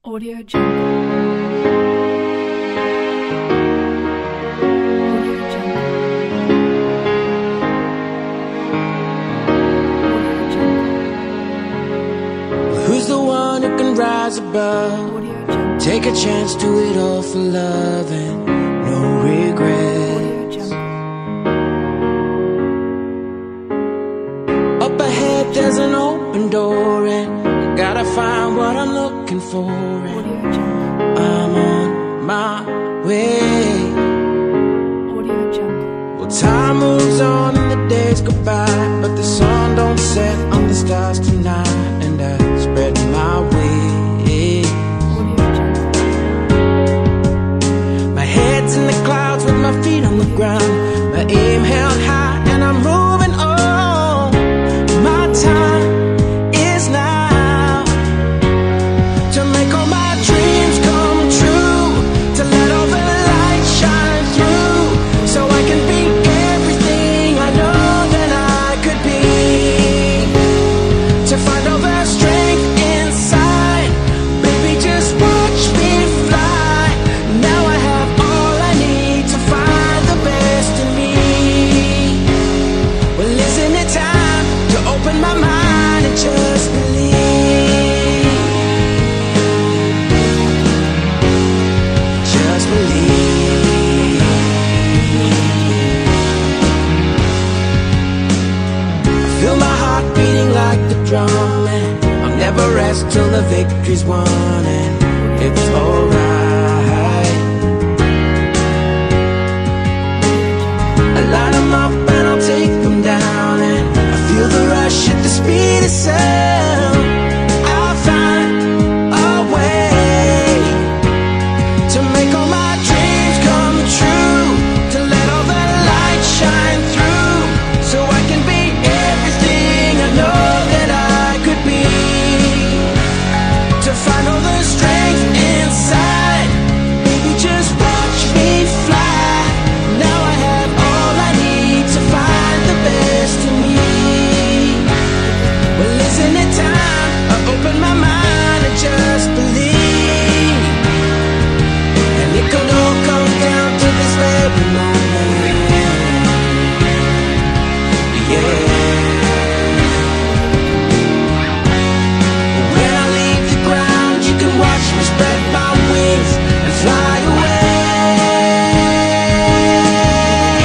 Audio Jungle. Who's the one who can rise above? Take a chance, do it all for love and no regrets. Up ahead there's an open door and I gotta find what I'm looking for, and I'm on my way. Well, time moves on and the days go by, but the sun don't set on the stars tonight, and I spread my wings. My head's in the clouds with my feet on the ground, my aim held high and I'm moving on. My time is now to make all my dreams come true, to let all the light shine through, so I can be everything I know that I could be, to find all the strength inside. Baby, just watch me fly. Now I have all I need to find the best in me. Well, isn't it time to open my mind and just believe? Just believe. I feel my heart beating like the drum, and I'll never rest till the victory's won, and it's alright. I light 'em up and I'll take them down, and I feel the rush at the speed of sound. I'll find a way to make all my dreams come true, to let all the light shine through, so I can be everything I know that I could be, to find all the strength inside. Baby, just watch me fly. Now I have all I need to find the best in me. Well, isn't it time I open my mind and just believe? And it could all come down to this very moment. Yeah. When I leave the ground, you can watch me spread my wings and fly away,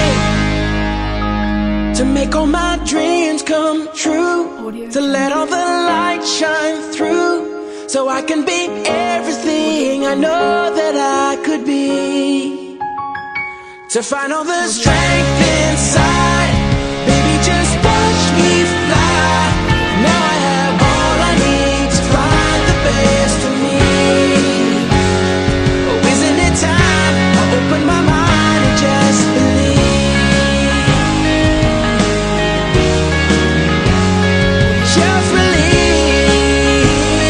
to make all my dreams come true, to let all the light shine through, so I can be everything I know that I could be, to find all the strength inside. Baby, just watch me fly. Now I have all I need to find the best of me. Oh, isn't it time I open my mind and just believe? Just believe.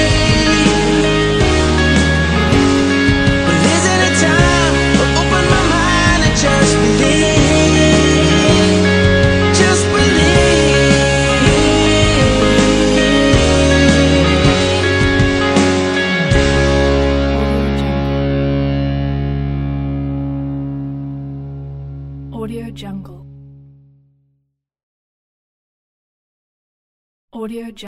Well, isn't it time I open my mind and just believe? Just believe. Audio Jungle. Audio Jungle.